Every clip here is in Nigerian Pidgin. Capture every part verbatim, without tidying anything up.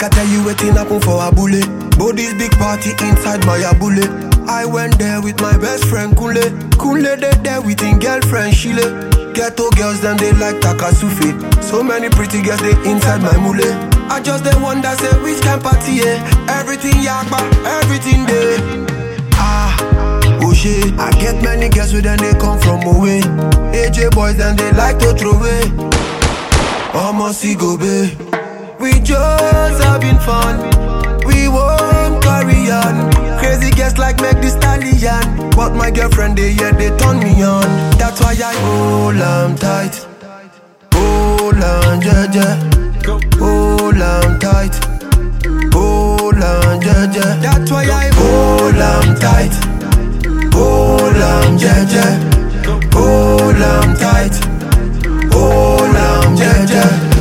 Make I tell you wetin happen for Abule. Body's big party inside my Abule. I went there with my best friend Kule. Kule they there with him girlfriend Shile. Ghetto girls them they like Takasufi. So many pretty girls they inside my mule. I just they wonder say which can party eh? Everything yakba, everything there. Ah, oh shit. I get many girls with them they come from away. A J boys and they like to throw away. Almost see go be. We just having fun. We won't carry on. Crazy guests like Meg Thee Stallion. But my girlfriend they yeah they turn me on. That's why I hold on tight. Hold on jeje. Hold on tight. Hold on jeje. That's why I hold on tight. Hold on jeje. Hold on tight. Hold on jeje.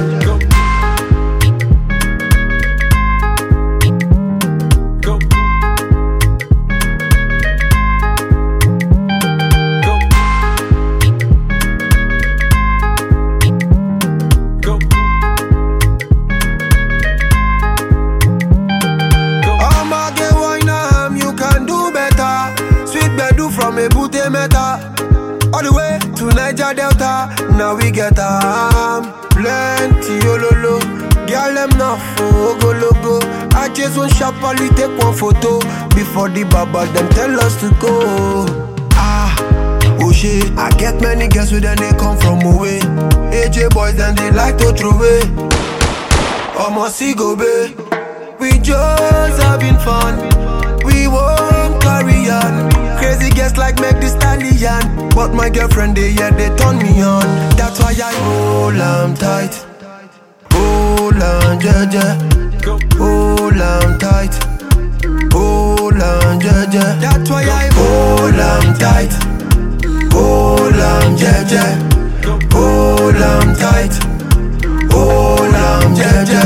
From a booty meta all the way to Niger Delta. Now we get um plenty ololo. Girl them not for go logo. I just want sharply take one photo before the baba them tell us to go. Ah, oh shit. I get many girls with them they come from away. A J boys and they like to throw away. Almost see go be. We just having fun. We won't carry on. Crazy guests like Meg Thee Stallion. But my girlfriend they yeah they turn me on. That's why I hold on tight. Hold on jeje. Hold on tight. Hold on jeje. That's why I hold on tight. Hold on jeje. Hold on tight. Hold on jeje.